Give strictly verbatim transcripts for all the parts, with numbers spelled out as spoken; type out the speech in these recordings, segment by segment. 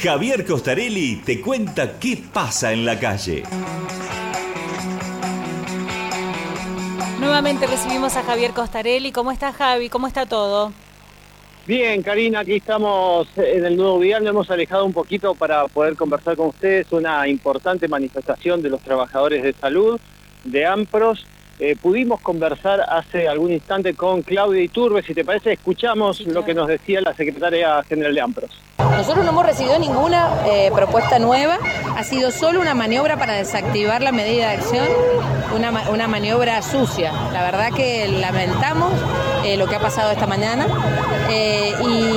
Javier Costarelli te cuenta qué pasa en la calle. Nuevamente recibimos a Javier Costarelli. ¿Cómo está, Javi? ¿Cómo está todo? Bien, Karina, aquí estamos en el Nuevo Vial, nos hemos alejado un poquito para poder conversar con ustedes. Una importante manifestación de los trabajadores de salud, de AMPROS. Eh, pudimos conversar hace algún instante con Claudia Iturbe. Si te parece, escuchamos sí, claro. lo que nos decía la secretaria general de AMPROS. Nosotros no hemos recibido ninguna eh, propuesta nueva, ha sido solo una maniobra para desactivar la medida de acción, una, una maniobra sucia. La verdad que lamentamos eh, lo que ha pasado esta mañana eh,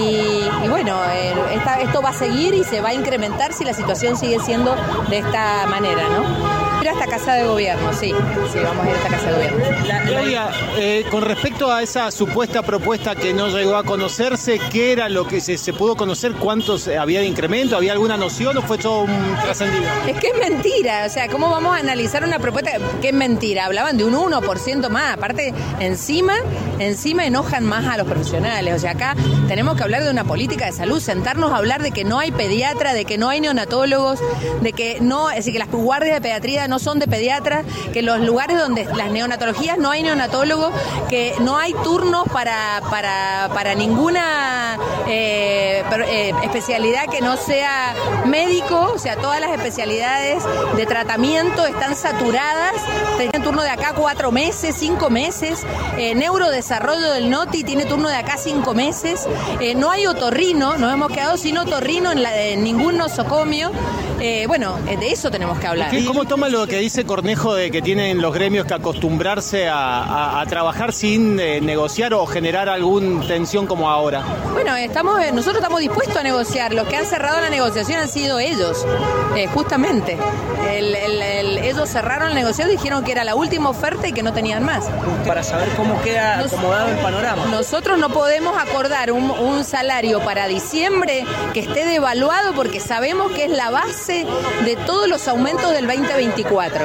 y, y bueno, eh, esta, esto va a seguir y se va a incrementar si la situación sigue siendo de esta manera, ¿no? Ir a esta casa de gobierno, sí, sí, vamos a ir a esta casa de gobierno. La, Claudia, eh, con respecto a esa supuesta propuesta que no llegó a conocerse, ¿qué era lo que se, se pudo conocer? ¿Cuántos había de incremento? ¿Había alguna noción o fue todo un trascendido? Es que es mentira, o sea, ¿cómo vamos a analizar una propuesta que es mentira? Hablaban de un uno por ciento más, aparte, encima, encima enojan más a los profesionales, o sea, acá tenemos que hablar de una política de salud, sentarnos a hablar de que no hay pediatra, de que no hay neonatólogos, de que no, es decir, que las guardias de pediatría no son de pediatras, que los lugares donde las neonatologías no hay neonatólogos, que no hay turnos para, para, para ninguna eh, eh, especialidad que no sea médico, o sea, todas las especialidades de tratamiento están saturadas, tienen turno de acá cuatro meses, cinco meses, eh, neurodesarrollo del NOTI tiene turno de acá cinco meses, eh, no hay otorrino, nos hemos quedado sin otorrino en, la, en ningún nosocomio, eh, bueno, de eso tenemos que hablar. ¿Cómo toma lo que dice Cornejo de que tienen los gremios que acostumbrarse a, a, a trabajar sin eh, negociar o generar alguna tensión como ahora? Bueno, estamos, nosotros estamos dispuestos a negociar. Los que han cerrado la negociación han sido ellos, eh, justamente. El, el, el, ellos cerraron la negociación, dijeron que era la última oferta y que no tenían más. Para saber cómo queda Nos, acomodado el panorama. Nosotros no podemos acordar un, un salario para diciembre que esté devaluado porque sabemos que es la base de todos los aumentos del veinte veinticuatro.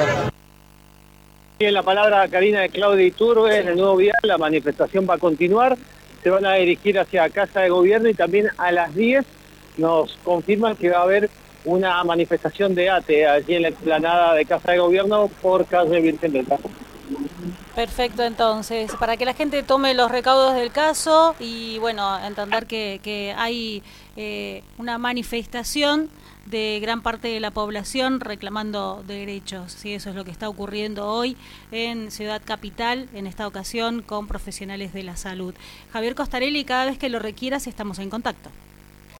En la palabra, Karina, de Claudia Iturbe, en el Nuevo Vial, la manifestación va a continuar, se van a dirigir hacia Casa de Gobierno y también a las diez nos confirman que va a haber una manifestación de ATE allí en la explanada de Casa de Gobierno por calle Virgen del Carmen. Perfecto, entonces, para que la gente tome los recaudos del caso y, bueno, entender que, que hay eh, una manifestación de gran parte de la población reclamando derechos, sí, eso es lo que está ocurriendo hoy en Ciudad Capital, en esta ocasión con profesionales de la salud. Javier Costarelli, cada vez que lo requieras estamos en contacto.